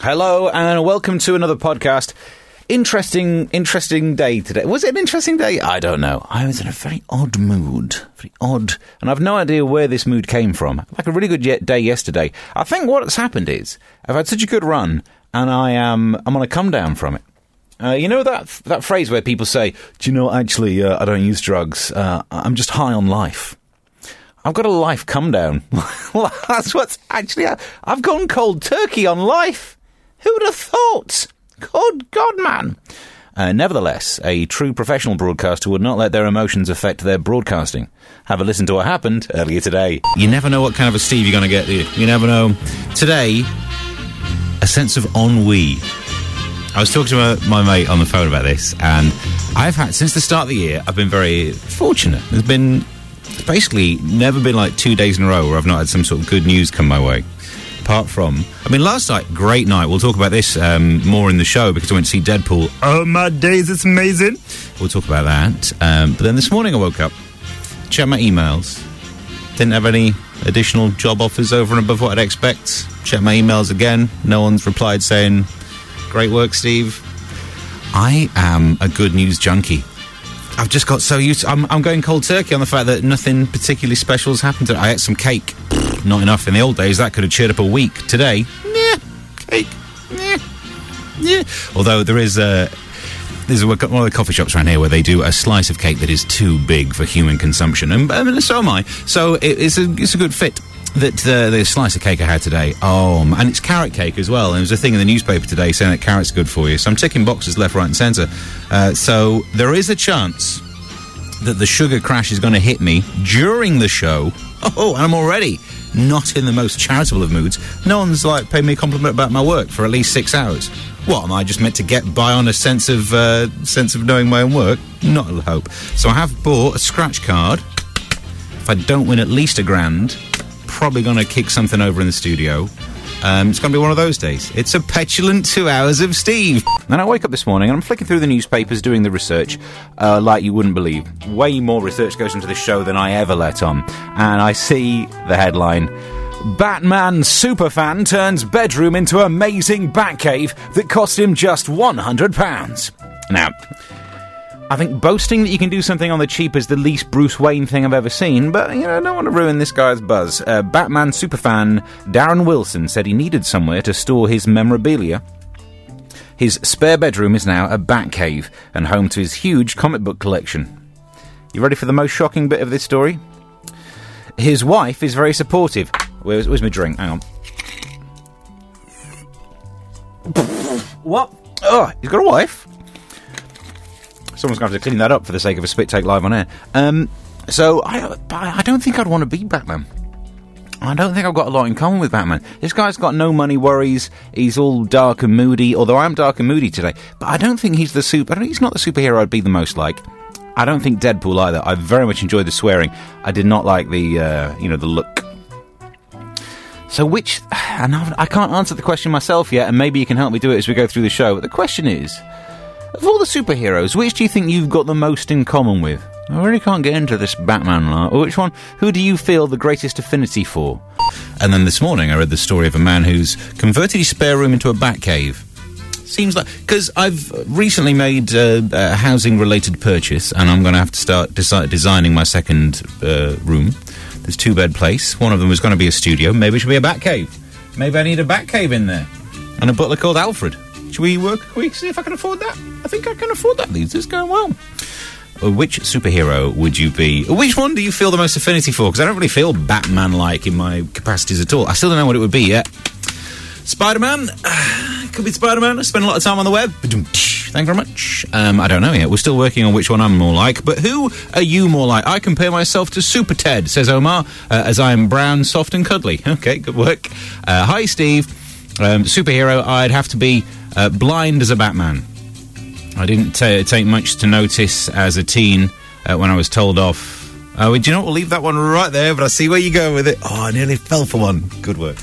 Hello and welcome to another podcast. Interesting day today. Was it an interesting day? I don't know. I was in a very odd mood. Very odd. And I've no idea where this mood came from. Like a really good day yesterday. I think what's happened is I've had such a good run and I'm on a come down from it. You know that phrase where people say, do you know, actually, I don't use drugs. I'm just high on life. I've got a life come down. Well, that's what's actually... I've gone cold turkey on life. Who would have thought? Good God, man. Nevertheless, a true professional broadcaster would not let their emotions affect their broadcasting. Have a listen to what happened earlier today. You never know what kind of a Steve you're going to get, do you? You never know. Today, a sense of ennui. I was talking to my mate on the phone about this, and I've had, since the start of the year, I've been very fortunate. There's been basically never been like 2 days in a row where I've not had some sort of good news come my way. Apart from, last night, great night. We'll talk about this more in the show because I went to see Deadpool. Oh my days, it's amazing. We'll talk about that. But then this morning I woke up, checked my emails, didn't have any additional job offers over and above what I'd expect. Checked my emails again. No one's replied saying, great work, Steve. I am a good news junkie. I've just got so used to... I'm going cold turkey on the fact that nothing particularly special has happened. I ate some cake. Not enough. In the old days, that could have cheered up a week. Today, cake. Although there's one of the coffee shops around here where they do a slice of cake that is too big for human consumption. And so am I. So it's a good fit. That the slice of cake I had today, and it's carrot cake as well. And there was a thing in the newspaper today saying that carrots are good for you. So I'm ticking boxes left, right and centre. So there is a chance that the sugar crash is going to hit me during the show. And I'm already not in the most charitable of moods. No one's paid me a compliment about my work for at least 6 hours. What, am I just meant to get by on a sense of knowing my own work? Not a hope. So I have bought a scratch card. If I don't win at least £1,000... probably going to kick something over in the studio. It's going to be one of those days. It's a petulant 2 hours of Steve. Then I wake up this morning and I'm flicking through the newspapers doing the research like you wouldn't believe. Way more research goes into this show than I ever let on. And I see the headline, Batman superfan turns bedroom into amazing Batcave that cost him just £100. Now... I think boasting that you can do something on the cheap is the least Bruce Wayne thing I've ever seen, but, I don't want to ruin this guy's buzz. Batman superfan Darren Wilson said he needed somewhere to store his memorabilia. His spare bedroom is now a Batcave and home to his huge comic book collection. You ready for the most shocking bit of this story? His wife is very supportive. Where's my drink? Hang on. What? Oh, he's got a wife? Someone's going to have to clean that up for the sake of a Spit Take Live on air. So, I don't think I'd want to be Batman. I don't think I've got a lot in common with Batman. This guy's got no money worries. He's all dark and moody, although I'm dark and moody today. But I don't think he's he's not the superhero I'd be the most like. I don't think Deadpool either. I very much enjoyed the swearing. I did not like the look. So and I can't answer the question myself yet, and maybe you can help me do it as we go through the show. But the question is... of all the superheroes, which do you think you've got the most in common with? I really can't get into this Batman lot. Who do you feel the greatest affinity for? And then this morning I read the story of a man who's converted his spare room into a Batcave. Seems like... because I've recently made a housing-related purchase, and I'm going to have to start designing my second room. There's 2-bed place. One of them was going to be a studio. Maybe it should be a Batcave. Maybe I need a Batcave in there. And a butler called Alfred. Should we work a week, see if I can afford that? I think I can afford that. This is going well. Which superhero would you be? Which one do you feel the most affinity for? Because I don't really feel Batman-like in my capacities at all. I still don't know what it would be yet. Spider-Man? Could be Spider-Man. I spend a lot of time on the web. Thank you very much. I don't know yet. We're still working on which one I'm more like. But who are you more like? I compare myself to Super Ted, says Omar, as I am brown, soft and cuddly. Okay, good work. Hi, Steve. Superhero, I'd have to be... blind as a Batman. I didn't take much to notice as a teen when I was told off. Do you know what? We'll leave that one right there, but I see where you go with it. Oh, I nearly fell for one. Good work.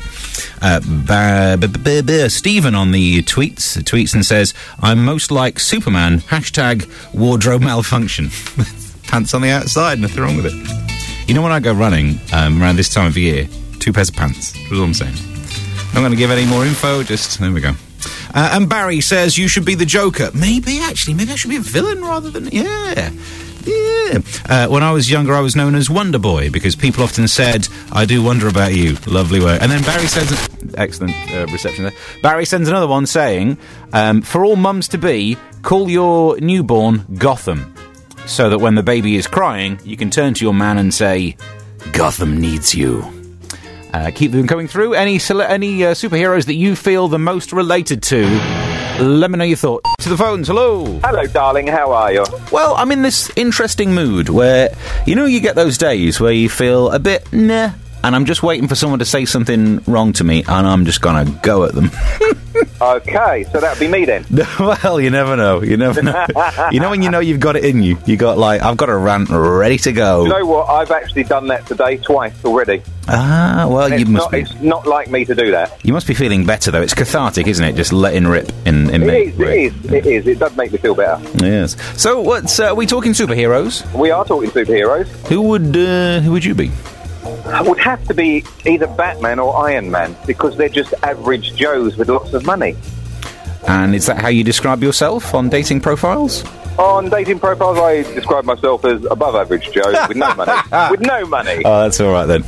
Stephen on the tweets and says, I'm most like Superman, #wardrobe malfunction. Pants on the outside, nothing wrong with it. You know when I go running around this time of year, 2 pairs of pants. That's all I'm saying. I'm going to give any more info. Just, there we go. And Barry says you should be the Joker. Maybe I should be a villain rather than... Yeah. When I was younger, I was known as Wonder Boy because people often said, I do wonder about you. Lovely way. And then Barry says... Excellent reception there. Barry sends another one saying, for all mums-to-be, call your newborn Gotham, so that when the baby is crying, you can turn to your man and say, Gotham needs you. Keep them coming through. Any superheroes that you feel the most related to, let me know your thoughts. To the phones, hello. Hello, darling, how are you? Well, I'm in this interesting mood where, you get those days where you feel a bit nah, and I'm just waiting for someone to say something wrong to me, and I'm just gonna go at them. Okay, so that'd be me then. Well, you never know. You know when you know you've got it in you. You got I've got a rant ready to go. You know what? I've actually done that today twice already. Ah, well, It's not like me to do that. You must be feeling better though. It's cathartic, isn't it? Just letting rip in me. It is. It does make me feel better. Yes. So, what's are we talking superheroes? We are talking superheroes. Who would you be? I would have to be either Batman or Iron Man because they're just average Joes with lots of money. And is that how you describe yourself on dating profiles? On dating profiles, I describe myself as above average Joe with no money. With no money. Oh, that's all right then.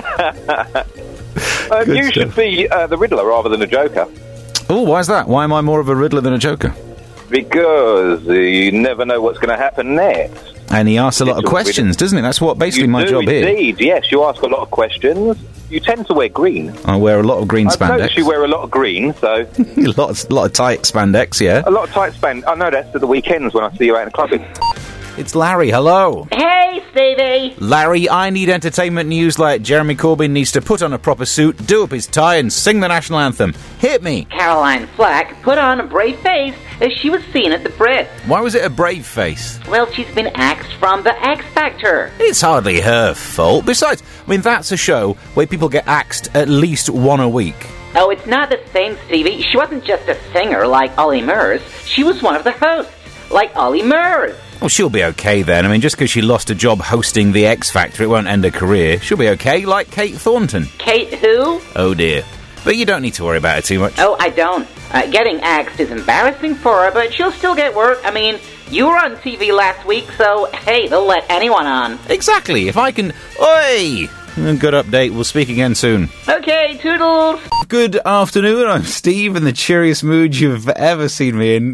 You should be the Riddler rather than a Joker. Oh, why is that? Why am I more of a Riddler than a Joker? Because you never know what's going to happen next. And he asks a lot of questions, doesn't he? That's what basically my job is. Indeed, yes. You ask a lot of questions. You tend to wear green. I wear a lot of green spandex. I've noticed you wear a lot of green, so... a lot of tight spandex, yeah. A lot of tight spandex. I know that's at the weekends when I see you out in the club. It's Larry, hello. Hey, Stevie. Larry, I need entertainment news like Jeremy Corbyn needs to put on a proper suit, do up his tie and sing the national anthem. Hit me. Caroline Flack put on a brave face as she was seen at the Brit. Why was it a brave face? Well, she's been axed from the X Factor. It's hardly her fault. Besides, that's a show where people get axed at least one a week. Oh, it's not the same, Stevie. She wasn't just a singer like Ollie Murs. She was one of the hosts, like Ollie Murs. Well, she'll be okay then. Just because she lost a job hosting the X Factor, it won't end her career. She'll be okay, like Kate Thornton. Kate who? Oh, dear. But you don't need to worry about her too much. Oh, I don't. Getting axed is embarrassing for her, but she'll still get work. You were on TV last week, so, hey, they'll let anyone on. Exactly. If I can... Oi! Good update. We'll speak again soon. Okay, toodles. Good afternoon. I'm Steve, in the cheeriest mood you've ever seen me in.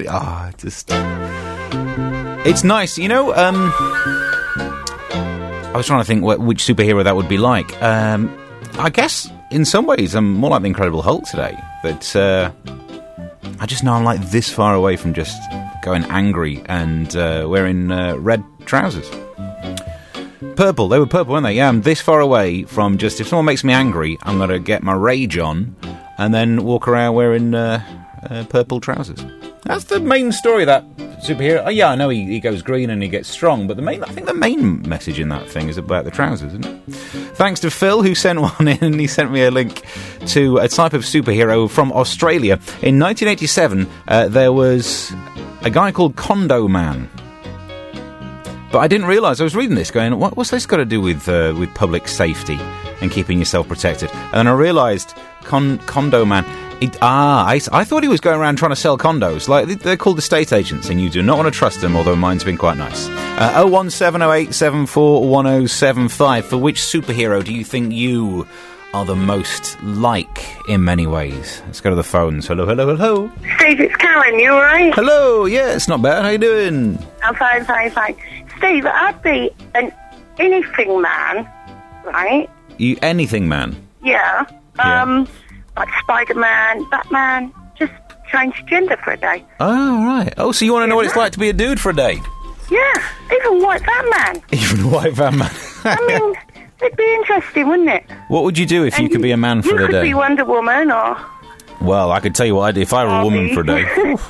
It's nice. I was trying to think which superhero that would be like. I guess, in some ways, I'm more like the Incredible Hulk today. But I just know I'm like this far away from just going angry and wearing red trousers. Purple. They were purple, weren't they? Yeah, I'm this far away from just... If someone makes me angry, I'm going to get my rage on and then walk around wearing purple trousers. That's the main story of that superhero. Oh, yeah, I know he goes green and he gets strong, but I think the main message in that thing is about the trousers, isn't it? Thanks to Phil, who sent one in, and he sent me a link to a type of superhero from Australia. In 1987, there was a guy called Condo Man. But I didn't realise, I was reading this going, what's this got to do with public safety and keeping yourself protected? And then I realised, Condo Man... I thought he was going around trying to sell condos. They're called estate agents, and you do not want to trust them, although mine's been quite nice. 01708741075. For which superhero do you think you are the most like in many ways? Let's go to the phones. Hello. Steve, it's Karen, you alright? Hello, yeah, it's not bad. How you doing? I'm fine. Steve, I'd be an anything man, right? You anything man? Yeah. Like Spider-Man, Batman, just change gender for a day. Oh, right. Oh, so you want to know what it's like to be a dude for a day? Yeah, even White Van Man. Even White Van Man. It'd be interesting, wouldn't it? What would you do if you could be a man for a day? You could be Wonder Woman, or... Well, I could tell you what I'd do if I were a woman for a day.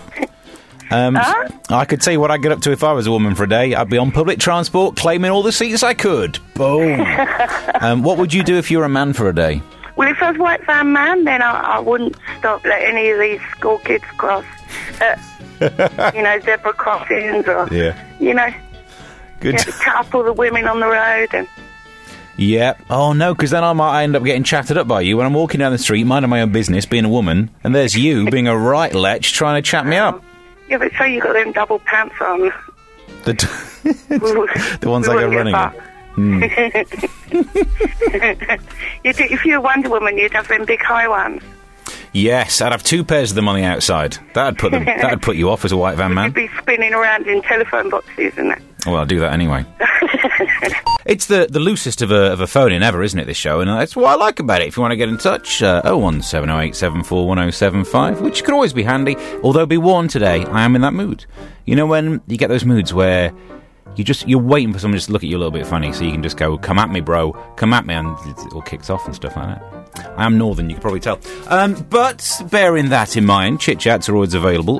I could tell you what I'd get up to if I was a woman for a day. I'd be on public transport, claiming all the seats I could. Boom. What would you do if you were a man for a day? Well, if I was White Van Man, then I wouldn't stop letting any of these school kids cross, zebra crossings or, Good. cut up all the women on the road. And Yeah. Oh, no, because then I might end up getting chatted up by you when I'm walking down the street, minding my own business, being a woman, and there's you being a right lech trying to chat me up. Yeah, but say you got them double pants on. The ones I go running in. If you're Wonder Woman, you'd have them big high ones. Yes, I'd have 2 pairs of them on the outside. That'd put you off as a white van man. You'd be spinning around in telephone boxes and that. Well, I'll do that anyway. It's the loosest of a phone-in ever, isn't it, this show? And that's what I like about it. If you want to get in touch, 01708741075, which could always be handy. Although, be warned today, I am in that mood. You know when you get those moods where you're waiting for someone just to look at you a little bit funny, so you can just go, come at me, bro, come at me, and it all kicks off and stuff like that. I am northern, you can probably tell. But bearing that in mind, chit-chats are always available,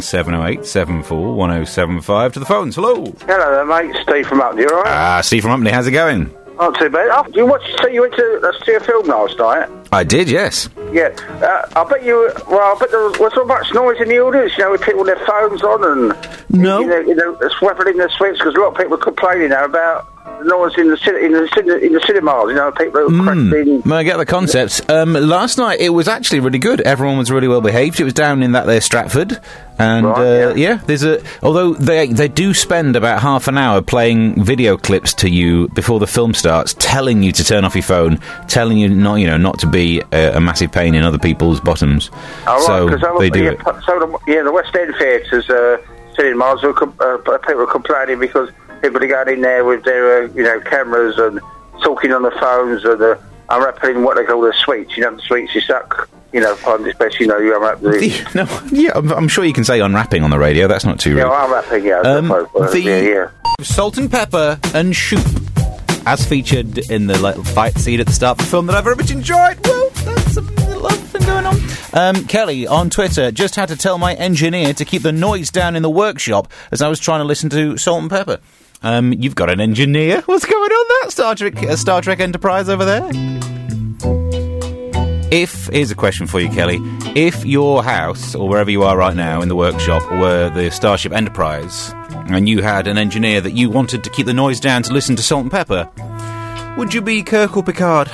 01708741075 to the phones. Hello. Hello there, mate. Steve from Upney, all right? Steve from Upney, how's it going? Not too bad. Oh, you went to see a film last night? I did, yes. Yeah. I bet there was so much noise in the audience, with people with their phones on and... No. Swapping their sweets, because a lot of people are complaining now about the noise in the cinemas, people are cracking... I get the concepts. Last night, it was actually really good. Everyone was really well behaved. It was down in that there Stratford. And, although they do spend about half an hour playing video clips to you before the film starts, telling you to turn off your phone, telling you not to be a massive pain in other people's bottoms. Oh, right, so they do it. The West End theatres, cinemas, people are complaining because people are going in there with their, cameras and talking on the phones and unwrapping what they call the sweets. The sweets you suck. Especially, you unwrap the... I'm sure you can say unwrapping on the radio, that's not too rude. Yeah, unwrapping, Salt and Pepper and Shoop, as featured in the fight scene at the start of the film that I very much enjoyed. Well, that's some love thing going on. Kelly, on Twitter, just had to tell my engineer to keep the noise down in the workshop as I was trying to listen to Salt and Pepper. You've got an engineer? What's going on there? Star Trek Enterprise over there? Here's a question for you, Kelly. If your house, or wherever you are right now in the workshop, were the Starship Enterprise, and you had an engineer that you wanted to keep the noise down to listen to Salt and Pepper, would you be Kirk or Picard?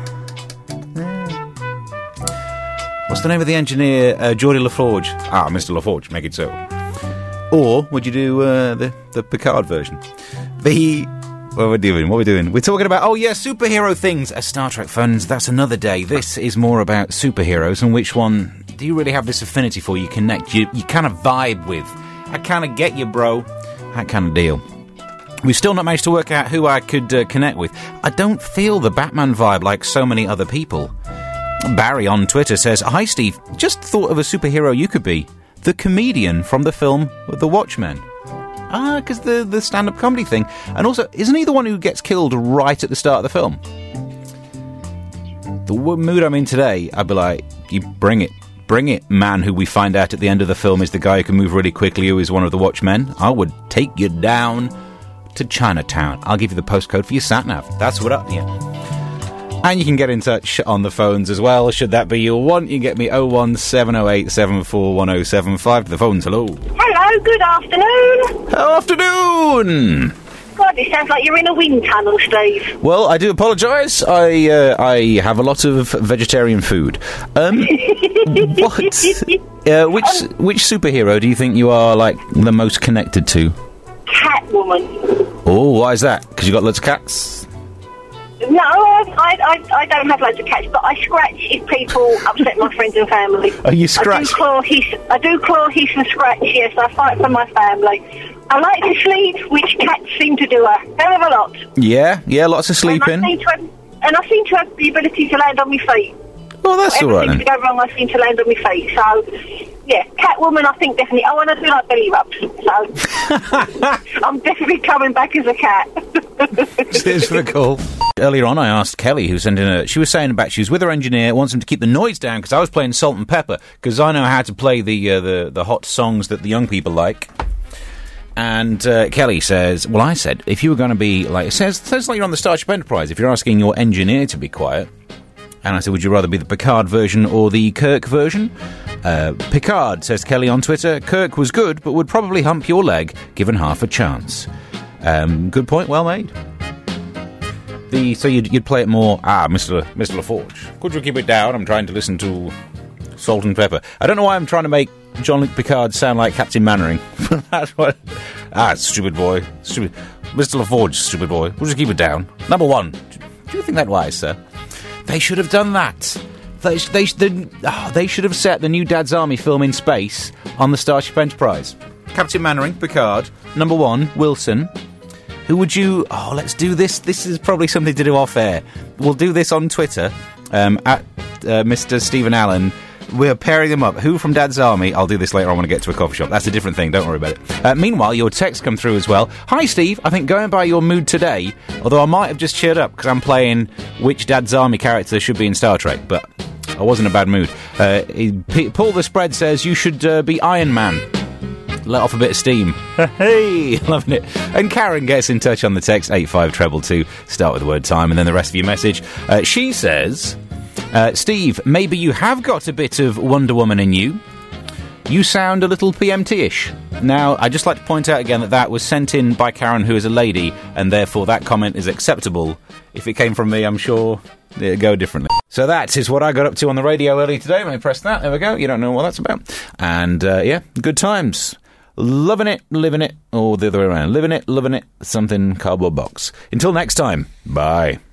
What's the name of the engineer? Geordie LaForge. Mr. LaForge, make it so. Or would you do the Picard version? What are we doing? We're talking about, superhero things as Star Trek fans. That's another day. This is more about superheroes and which one do you really have this affinity for, you connect, you kind of vibe with. I kind of get you, bro. That kind of deal. We've still not managed to work out who I could connect with. I don't feel the Batman vibe like so many other people. Barry on Twitter says, "Hi, Steve. Just thought of a superhero you could be. The comedian from the film The Watchmen." Because the stand-up comedy thing. And also, isn't he the one who gets killed right at the start of the film? The mood I'm in today, I'd be like, you bring it. Bring it, man, who we find out at the end of the film is the guy who can move really quickly, who is one of the Watchmen. I would take you down to Chinatown. I'll give you the postcode for your sat-nav. That's what up, yeah. And you can get in touch on the phones as well, should that be your want. You can get me 01708741075 to the phones. Hello. Hello, good afternoon. Afternoon. God, it sounds like you're in a wind tunnel, Steve. Well, I do apologise. I have a lot of vegetarian food. Which superhero do you think you are, the most connected to? Catwoman. Oh, why is that? Because you got loads of cats? No, I don't have loads of cats, but I scratch if people upset my friends and family. Oh, you scratch? I do claw, hiss and scratch, yes. I fight for my family. I like to sleep, which cats seem to do a hell of a lot. Yeah, lots of sleeping. And I seem to have the ability to land on my feet. Well, that's all right then. Everything to go wrong, I seem to land on my feet. So, yeah, Catwoman, I think definitely. Oh, and I do like belly rubs. So, I'm definitely coming back as a cat. Cheers for the call. Earlier on, I asked Kelly, who sent in she was saying about she was with her engineer, wants him to keep the noise down because I was playing Salt and Pepper because I know how to play the hot songs that the young people like. And Kelly says, well, I said, if you were going to be it says like you're on the Starship Enterprise, if you're asking your engineer to be quiet. And I said, would you rather be the Picard version or the Kirk version? Picard, says Kelly on Twitter. Kirk was good, but would probably hump your leg given half a chance. Good point, well made. So you'd play it more. Mr. LaForge, could you keep it down? I'm trying to listen to Salt and Pepper. I don't know why I'm trying to make Jean-Luc Picard sound like Captain Mannering. That's what. Stupid boy, stupid Mr. LaForge, stupid boy. Would you keep it down? Number one. Do you think that wise, sir? They should have done that. They should have set the new Dad's Army film in space on the Starship Enterprise. Captain Mannering, Picard. Number one, Wilson. Who would you... Oh, let's do this. This is probably something to do off air. We'll do this on Twitter, at Mr. Stephen Allen. We're pairing them up. Who from Dad's Army? I'll do this later on when I get to a coffee shop. That's a different thing. Don't worry about it. Meanwhile, your texts come through as well. Hi, Steve. I think going by your mood today, although I might have just cheered up because I'm playing which Dad's Army character should be in Star Trek, but I was in a bad mood. Paul the Spread says you should be Iron Man. Let off a bit of steam. Hey, loving it. And Karen gets in touch on the text 85222. Start with the word time and then the rest of your message. She says... Steve, maybe you have got a bit of Wonder Woman in you. You sound a little PMT-ish. Now, I'd just like to point out again that was sent in by Karen, who is a lady, and therefore that comment is acceptable. If it came from me, I'm sure it'd go differently. So that is what I got up to on the radio early today. Let me press that. There we go. You don't know what that's about. And, good times. Loving it, living it, or the other way around. Living it, loving it, something cardboard box. Until next time, bye.